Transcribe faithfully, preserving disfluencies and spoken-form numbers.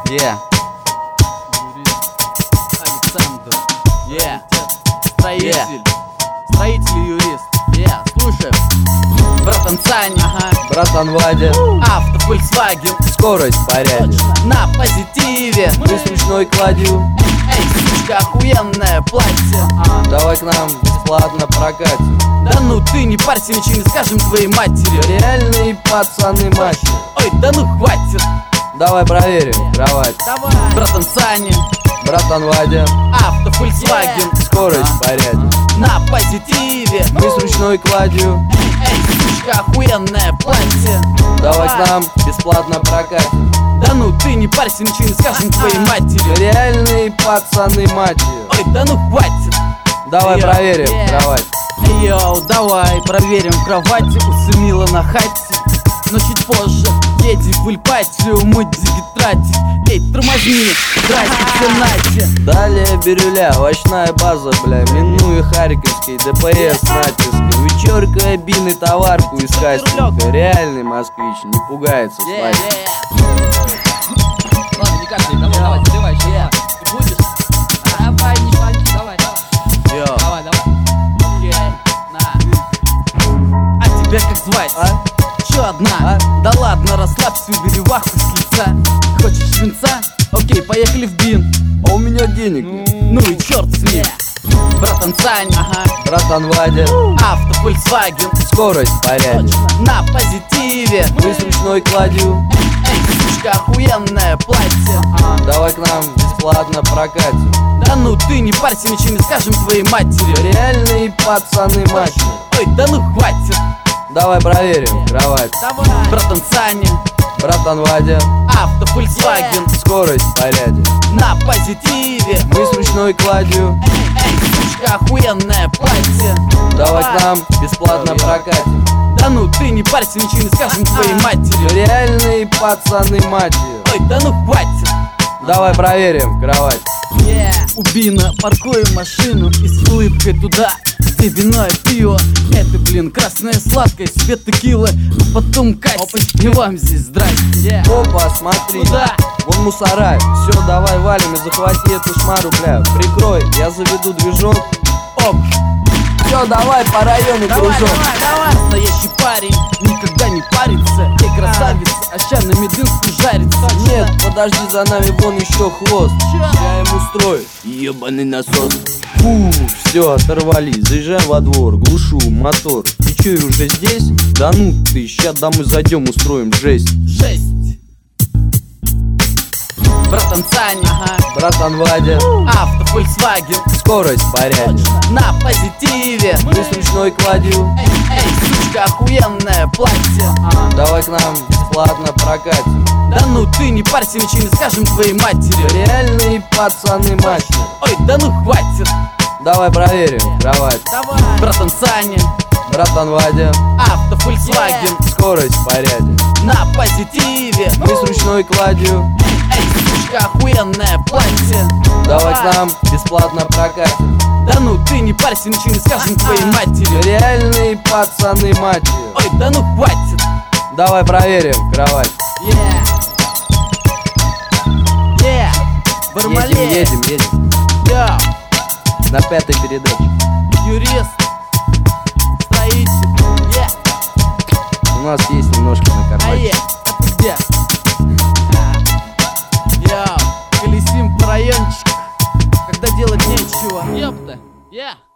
Yeah. Александр. Yeah. Строитель. Yeah. Строитель и юрист. Yeah. Слушай. Братан Саня. Ага. Братан Вадя. Авто Volkswagen. Скорость в порядке. На позитиве. Ты ручной кладью. Эй, сучка, охуенное платье. Давай к нам бесплатно прокатим. Да ну ты не парься, ничего не скажем твоей матери. Реальные пацаны мачо. Ой, да ну хватит. Давай проверим кровать. Давай. Братан Саня. Братан Вадя. Авто Volkswagen. Скорость в порядке. На позитиве. Мы с ручной кладью. Эй, сучка, охуенное платье. Давай к нам бесплатно прокатим. Да ну ты не парься, ничего не скажем твоей матери. Реальные пацаны мачо. Ой, да ну хватит. Давай Йо, проверим yeah. кровать. Йоу, давай проверим кровати у Семила на хате. Но чуть позже едем в Ильпатию, мы деньги тратить. Эй, тормозни, здрасте, нате. Далее Бирюля, овощная база, бля. Минуя Харьковский, ДПС натиском. Вечерка, бины, товарку из кастинга. Реальный москвич, не пугается Yeah, слайд. yeah. Ладно, не каждый, давай, давай, заливай, еще Yeah. Ты будешь? давай, не шпанки, давай, давай, Йо, давай, давай. окей, на. А тебя как звать? А? Чё одна? А? Да ладно, расслабься, убери ваху с лица. Хочешь свинца? Окей, поехали в бин. А у меня денег нет. Ну и черт с ним. Братан Саня, ага. Братан Вадя. Авто Volkswagen. Скорость в порядке. На позитиве. Мы с ручной кладью. Эй, сучка, охуенное платье. Давай к нам бесплатно прокатим. Да ну ты не парься, ничего не скажем твоей матери. Реальные пацаны мачо. Ой, да ну хватит. Давай проверим кровать. Давай. Братан Саня. Братан Вадя. Авто Volkswagen. Скорость в порядке. На позитиве. Мы с ручной кладью. Эй, сучка, охуенное платье. Давай к нам бесплатно прокатим. Да ну ты не парься, ничего не скажем твоей матери. Реальные пацаны мачо. Ой, да ну хватит. Давай проверим кровать. Yeah. Убина, паркуем машину и с улыбкой туда, где вино и пиво. Это, блин, красное сладкое, себе текила, а потом катит. И вам здесь здрасте. Yeah. Опа, смотри, Куда? вон мусора. Все, давай валим и захвати эту шмару, бля. Прикрой, я заведу движок. Оп. Все, давай по району Давай, кружок. давай, давай. Настоящий парень никогда не парится. Эй, красавица, а ща на мединскую жарится. Нет, подожди, за нами вон еще хвост. Чё? Я ему устрою ебаный насос. Фу, все, оторвались, заезжаем во двор, глушу мотор. Ты че, уже здесь? Да ну ты, ща домой зайдем, устроим жесть. Жесть. Братан Саня, ага. Братан Вадя. Авто Volkswagen. Скорость в порядке. На позитиве. Мы с ручной кладью. Эй, эй, сучка, охуенное платье. Давай к нам бесплатно прокатим. Да ну ты не парься, ничего не скажем твоей матери. Реальные пацаны мачо. Ой, да ну хватит. Давай проверим кровать. Давай. Братан Саня. Братан Вадя. Авто Volkswagen. Скорость в порядке. На позитиве. Мы с ручной кладью. Эй, сучка, охуенное платье. Давай к нам бесплатно прокатим. Да ну ты не парься, ничего не скажем твоей матери. Реальные пацаны мачо. Ой, да ну хватит. Давай проверим кровать. Yeah. Yeah. Бармалей. Едем, едем, едем. Йо. На пятой передаче. Юрист. Строитель. Yeah. У нас есть немножко на А кармане. е, а ты где? А. Йоу, колесим по райончику, когда делать нечего. Ёпта, я.